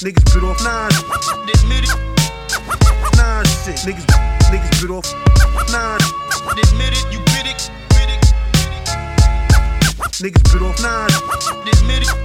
Niggas bit off nine. Admit it. Nine shit. Niggas bit off nine. Admit it, you bit it. Niggas bit off nine. Admit it.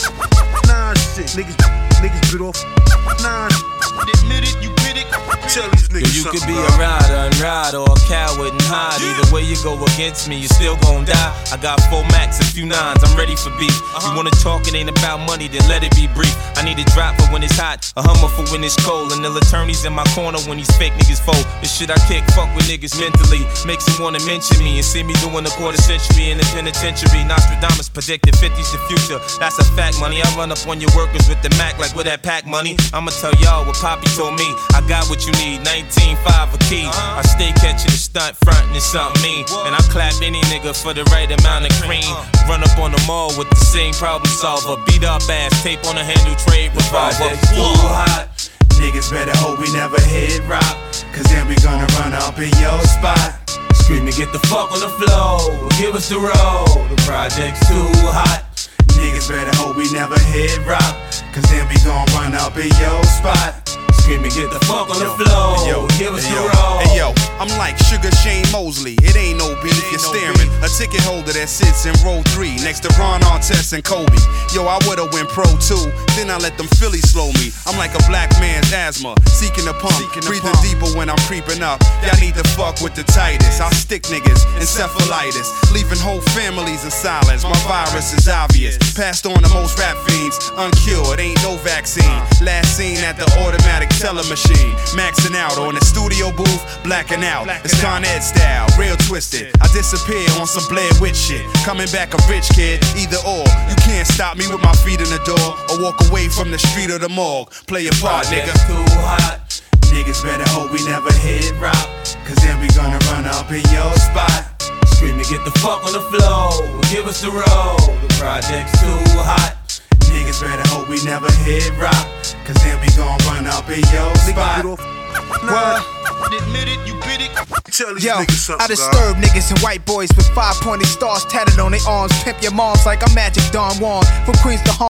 Nine shit. Niggas bit off nine. Admit it, you bit it. Tell these niggas You could something, be a bro. rider and ride or a coward and hide. Either way you go against me, you still gon' die. I got 4 Max and few 9s, I'm ready for beef. You wanna talk, it ain't about money, then let it be brief. I need a drop for when it's hot, a Hummer for when it's cold. And the attorneys in my corner when these fake niggas fold. The shit I kick, fuck with niggas mentally. Makes them wanna mention me and see me doing a quarter century in the penitentiary. Nostradamus predicted 50's the future, that's a fact, money. I run up on your workers with the Mac like with that pack money. I'ma tell y'all what Poppy told me. I got what you need, 19.5 a key. I stay catching the stunt front and it's something mean. And I clap any nigga for the right amount of cream. Run up on them all with the same problem solver. Beat up ass, tape on the handle, trade revolver. Too hot. Niggas better hope we never hit rock, cause then we gonna run up in your spot. Screaming, get the fuck on the floor, give us the road. The project's too hot. Niggas better hope we never hit rock, cause then we gon' run up in your spot. Screaming, get the fuck on the floor, give us the road. Hey yo, I'm like Sugar Shane Mosley. It ain't no beef, you're staring. A ticket holder that sits in row 3 next to Ron Artest and Kobe. Yo, I would've went pro too, then I let them Phillies slow me. I'm like a black man's asthma, seeking a pump, breathing deeper when I'm creeping up. Y'all need to fuck with the tightest. I stick niggas, encephalitis, leaving whole families in silence. My virus is obvious, passed on to most rap fiends, uncured, ain't no vaccine. Last seen at the automatic teller machine, maxing out on the studio booth, blacking out. It's Con Ed style, real twisted. I disappear on some Blair Witch shit, coming back a rich kid, either or. You can't stop me with my feet in the door, or walk away from the street or the morgue. Play your part, nigga. Too hot. Niggas better hope we never hit rock, cause then we gonna run up in your spot. Screaming, get the fuck on the floor, give us the road. The project's too hot. Niggas better hope we never hit rock, cause then we gon' run up in your Niggas spot. bit off nine. Admit it, you bit it. Tell these Yo, niggas something, I disturb niggas and white boys with 5 pointed stars tatted on their arms. Pimp your moms like I'm Magic Don Juan. From Queens to